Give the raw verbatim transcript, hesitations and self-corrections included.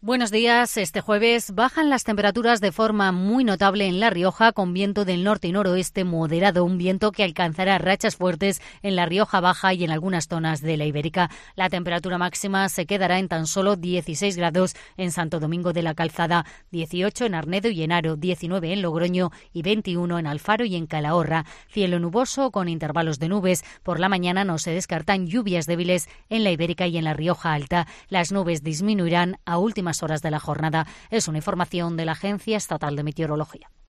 Buenos días. Este jueves bajan las temperaturas de forma muy notable en La Rioja, con viento del norte y noroeste moderado, un viento que alcanzará rachas fuertes en La Rioja Baja y en algunas zonas de la Ibérica. La temperatura máxima se quedará en tan solo dieciséis grados en Santo Domingo de la Calzada, dieciocho en Arnedo y Enaro, diecinueve en Logroño y veintiuno en Alfaro y en Calahorra. Cielo nuboso con intervalos de nubes. Por la mañana no se descartan lluvias débiles en la Ibérica y en La Rioja Alta. Las nubes disminuirán a últimas horas de la jornada. Es una información de la Agencia Estatal de Meteorología.